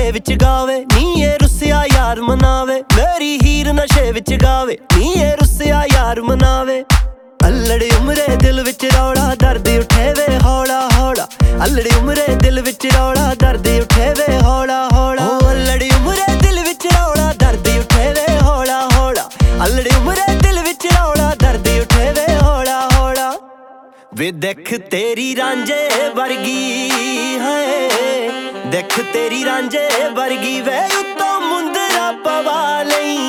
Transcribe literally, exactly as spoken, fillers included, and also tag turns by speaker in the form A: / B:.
A: ਨਸ਼ੇ ਵਿੱਚ ਗਾਵੇ ਨੀ ਇਹ ਰੁੱਸਿਆ ਯਾਰ ਮਨਾਵੇ। ਮੇਰੀ ਹੀਰ ਨਸ਼ੇ ਵਿੱਚ ਗਾਵੇ ਨੀ ਇਹ ਰੁੱਸਿਆ ਯਾਰ ਮਨਾਵੇ। ਅਲੜੀ ਉਮਰੇ ਦਿਲ ਵਿੱਚ ਰੌਲਾ ਦਰਦ ਉੱਠੇ ਵੇ ਹੌਲਾ ਹੌਲਾ। ਅਲੜੀ ਉਮਰੇ ਦਿਲ ਵਿੱਚ ਰੌਲਾ ਦਰਦ ਉੱਠੇ ਵੇ ਹੌਲਾ ਹੌਲਾ। ਅਲੜੀ ਉਮਰੇ ਦਿਲ ਵਿੱਚ ਰੌਲਾ ਦਰਦ ਉੱਠੇ ਵੇ ਹੌਲਾ ਹੌਲਾ। ਅਲੜੀ ਉਮਰੇ ਦਿਲ ਵਿੱਚ ਰੌਲਾ ਦਰਦ ਉੱਠੇ ਵੇ ਹੌਲਾ ਹੌਲਾ। ਵੇ ਦੇਖ ਤੇਰੀ ਰਾਂਝੇ ਵਰਗੀ ਹੈ, ਦੇਖ ਤੇਰੀ ਰਾਂਝੇ ਵਰਗੀ ਵੇ ਉੱਤੋਂ ਮੁੰਦਰਾ ਪਵਾ ਲਈ।